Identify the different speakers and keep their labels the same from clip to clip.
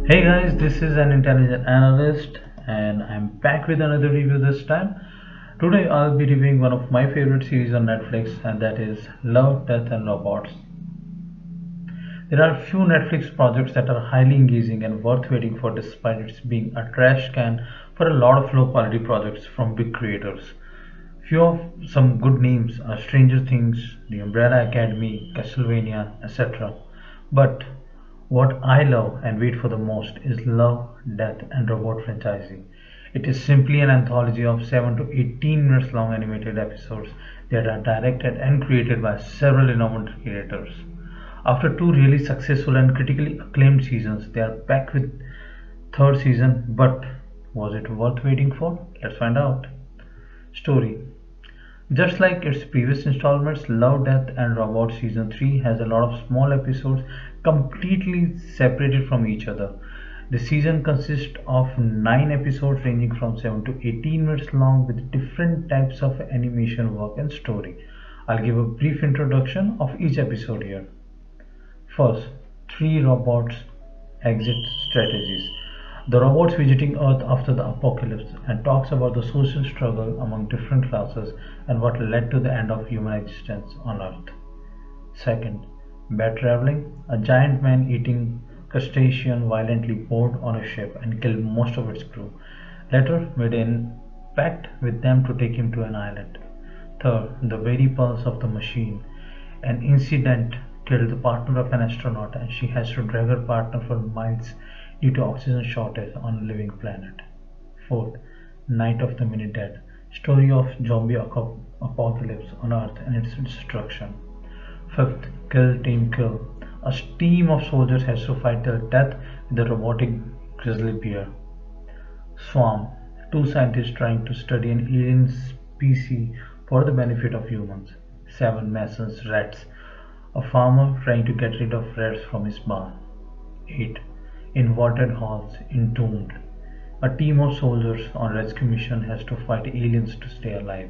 Speaker 1: Hey guys, this is an intelligent analyst and I'm back with another review this time. Today I'll be reviewing one of my favorite series on Netflix and that is Love, Death and Robots. There are few Netflix projects that are highly engaging and worth waiting for despite its being a trash can for a lot of low quality projects from big creators. Few of some good names are Stranger Things, The Umbrella Academy, Castlevania, etc. But what I love and wait for the most is Love, Death and Robot franchising. It is simply an anthology of 7 to 18 minutes long animated episodes that are directed and created by several renowned creators. After two really successful and critically acclaimed seasons, they are back with third season, but was it worth waiting for? Let's find out. Story. Just like its previous installments, Love, Death and Robots Season 3 has a lot of small episodes completely separated from each other. The season consists of 9 episodes ranging from 7 to 18 minutes long with different types of animation work and story. I'll give a brief introduction of each episode here. First, three robots exit strategies. The robots visiting Earth after the apocalypse and talks about the social struggle among different classes and what led to the end of human existence on Earth. Second, bad traveling. A giant man eating crustacean violently board on a ship and killed most of its crew. Later made an pact with them to take him to an island. Third, the very pulse of the machine. An incident killed the partner of an astronaut and she has to drag her partner for miles due to oxygen shortage on a living planet. Fourth, Night of the Mini Dead. Story of zombie apocalypse on Earth and its destruction. Fifth, Kill Team Kill. A team of soldiers has to fight till death with a robotic grizzly bear. Swarm. Two scientists trying to study an alien species for the benefit of humans. Seven Masons Rats. A farmer trying to get rid of rats from his barn. 8. Inverted Halls Entombed. A team of soldiers on rescue mission has to fight aliens to stay alive.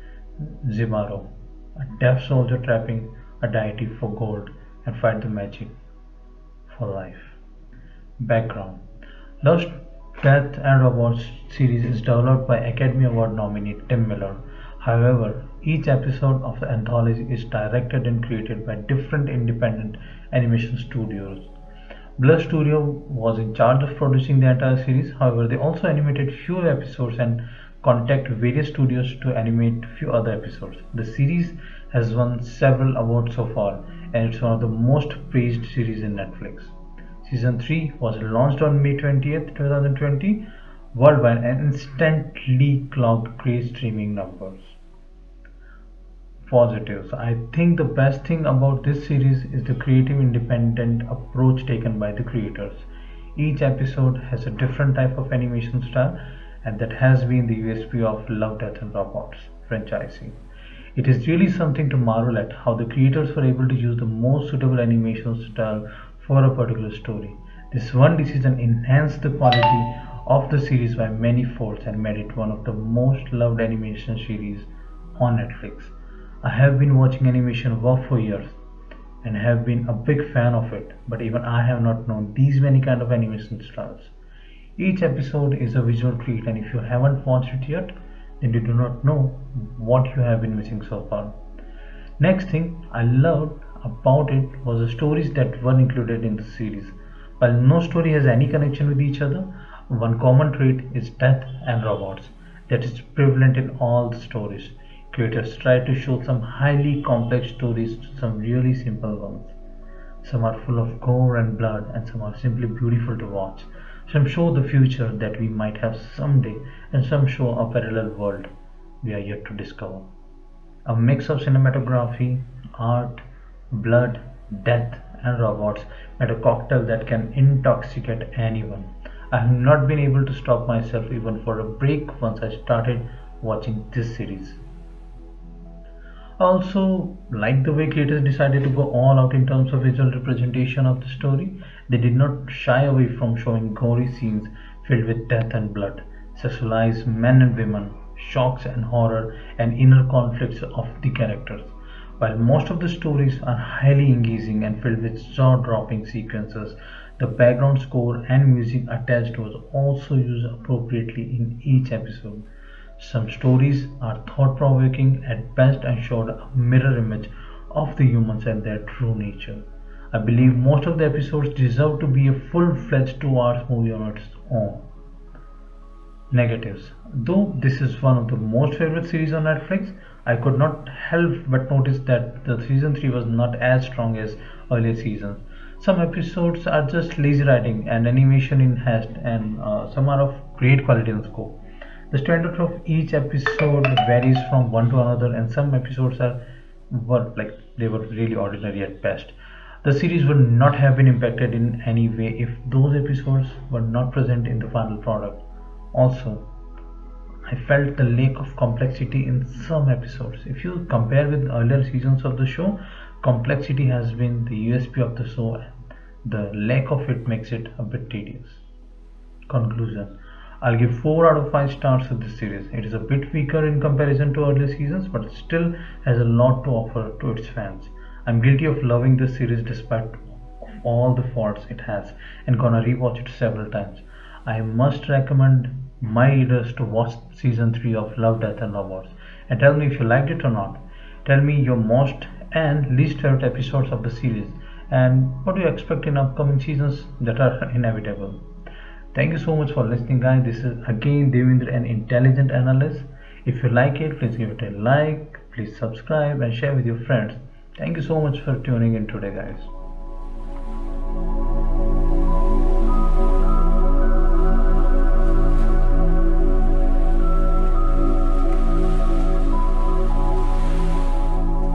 Speaker 1: Zibaro. A deaf soldier trapping a deity for gold and fight the magic for life. Background. Lost Death and Robots series is developed by Academy Award nominee Tim Miller. However, each episode of the anthology is directed and created by different independent animation studios. Blur Studio was in charge of producing the entire series. However, they also animated few episodes and contacted various studios to animate few other episodes. The series has won several awards so far, and it's one of the most praised series in Netflix. Season 3 was launched on May 20th, 2020 worldwide and instantly clocked great streaming numbers. Positives. I think the best thing about this series is the creative independent approach taken by the creators. Each episode has a different type of animation style and that has been the USP of Love, Death and Robots franchising. It is really something to marvel at how the creators were able to use the most suitable animation style for a particular story. This one decision enhanced the quality of the series by many folds and made it one of the most loved animation series on Netflix. I have been watching animation work for years and have been a big fan of it, but even I have not known these many kind of animation styles. Each episode is a visual treat and if you haven't watched it yet, then you do not know what you have been missing so far. Next thing I loved about it was the stories that were included in the series. While no story has any connection with each other, one common trait is death and robots that is prevalent in all the stories. Creators try to show some highly complex stories to some really simple ones. Some are full of gore and blood, and some are simply beautiful to watch. Some show the future that we might have someday, and some show a parallel world we are yet to discover. A mix of cinematography, art, blood, death, and robots made a cocktail that can intoxicate anyone. I have not been able to stop myself even for a break once I started watching this series. I also like the way creators decided to go all out in terms of visual representation of the story. They did not shy away from showing gory scenes filled with death and blood, sexualized men and women, shocks and horror, and inner conflicts of the characters. While most of the stories are highly engaging and filled with jaw dropping sequences, The background score and music attached was also used appropriately in each episode. Some stories are thought provoking at best and showed a mirror image of the humans and their true nature. I believe most of the episodes deserve to be a full fledged 2 hours movie on its own. Negatives. Though this is one of the most favorite series on Netflix, I could not help but notice that the season 3 was not as strong as earlier seasons. Some episodes are just lazy writing and animation enhanced, and some are of great quality and scope. The standard of each episode varies from one to another, and some episodes are were like they were really ordinary at best. The series would not have been impacted in any way if those episodes were not present in the final product. Also, I felt the lack of complexity in some episodes. If you compare with earlier seasons of the show, complexity has been the USP of the show, and the lack of it makes it a bit tedious. Conclusion. I'll give 4 out of 5 stars to this series. It is a bit weaker in comparison to earlier seasons, but still has a lot to offer to its fans. I'm guilty of loving this series despite of all the faults it has, and gonna rewatch it several times. I must recommend my readers to watch season 3 of Love, Death and Robots and tell me if you liked it or not. Tell me your most and least favorite episodes of the series and what do you expect in upcoming seasons that are inevitable. Thank you so much for listening, guys. This is again Devendra, an intelligent analyst. If you like it, please give it a like, please subscribe and share with your friends. Thank you so much for tuning in today, guys.